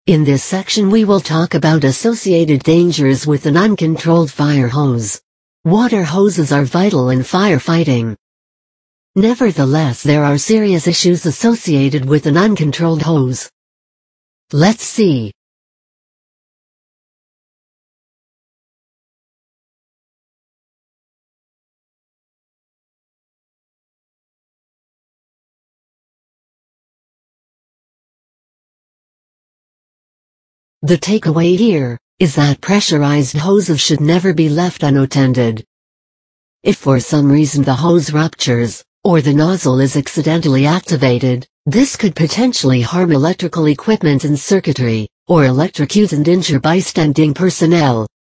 In this section we will talk about associated dangers with an uncontrolled fire hose. Water hoses are vital in firefighting. Nevertheless, there are serious issues associated with an uncontrolled hose. Let's see. The takeaway here is that pressurized hoses should never be left unattended. If for some reason the hose ruptures, or the nozzle is accidentally activated, this could potentially harm electrical equipment and circuitry, or electrocute and injure bystanding personnel.